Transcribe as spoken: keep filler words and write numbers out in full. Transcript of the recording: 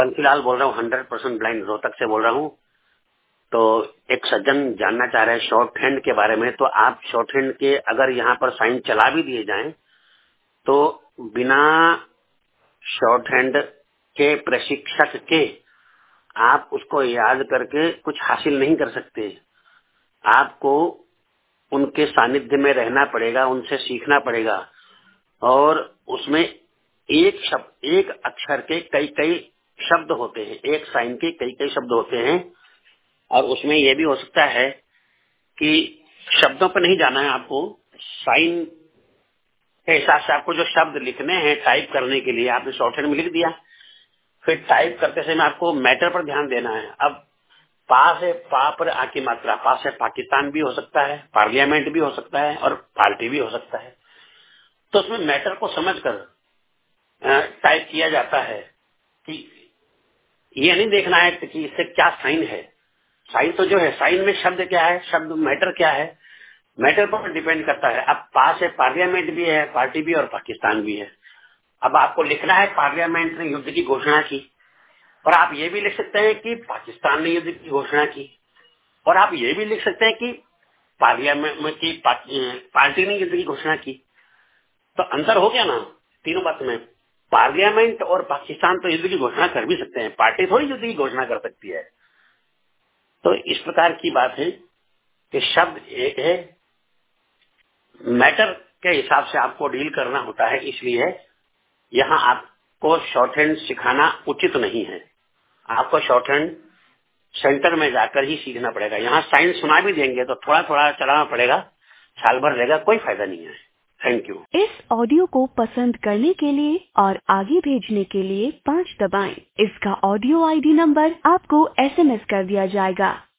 बंसीलाल बोल रहा हूँ, हंड्रेड परसेंट ब्लाइंड रोहतक से बोल रहा हूँ। तो एक सज्जन जानना चाह रहे हैं शॉर्ट हैंड के बारे में। तो आप शॉर्ट हैंड के अगर यहाँ पर साइन चला भी दिए जाएं तो बिना शॉर्ट हैंड के प्रशिक्षक के आप उसको याद करके कुछ हासिल नहीं कर सकते। आपको उनके सानिध्य में रहना पड़ेगा, उनसे सीखना पड़ेगा। और उसमें एक शब्द, एक अक्षर के कई कई शब्द होते हैं, एक साइन के कई कई शब्द होते हैं। और उसमें यह भी हो सकता है कि शब्दों पर नहीं जाना है आपको, साइन के हिसाब से आपको जो शब्द लिखने हैं टाइप करने के लिए आपने शॉर्ट हैंड में लिख दिया, फिर टाइप करते समय आपको मैटर पर ध्यान देना है। अब पा से पा पर आ की मात्रा, पा से पाकिस्तान भी हो सकता है, पार्लियामेंट भी हो सकता है और पार्टी भी हो सकता है। तो उसमें मैटर को समझकर टाइप किया जाता है कि ये नहीं देखना है कि इससे क्या साइन है। साइन तो जो है, साइन में शब्द क्या है, शब्द मैटर क्या है, मैटर पर डिपेंड करता है। अब पास है, पार्लियामेंट भी है, पार्टी भी और पाकिस्तान भी है। अब आपको लिखना है पार्लियामेंट ने युद्ध की घोषणा की, और आप ये भी लिख सकते हैं कि पाकिस्तान ने युद्ध की घोषणा की, और आप ये भी लिख सकते हैं कि पार्लियामेंट की पार्टी ने युद्ध की घोषणा की। तो अंतर हो गया ना तीनों बात में। पार्लियामेंट और पाकिस्तान तो युद्ध की घोषणा कर भी सकते हैं, पार्टी थोड़ी युद्ध की घोषणा कर सकती है। तो इस प्रकार की बात है कि शब्द एक है, मैटर के हिसाब से आपको डील करना होता है। इसलिए यहाँ आपको शॉर्ट हैंड सिखाना उचित नहीं है। आपको शॉर्ट हैंड सेंटर में जाकर ही सीखना पड़ेगा। यहाँ साइन सुना भी देंगे तो थोड़ा थोड़ा चलाना पड़ेगा, साल भर रहेगा, कोई फायदा नहीं है। Thank you. इस ऑडियो को पसंद करने के लिए और आगे भेजने के लिए पाँच दबाएं। इसका ऑडियो आईडी नंबर आपको एसएमएस कर दिया जाएगा।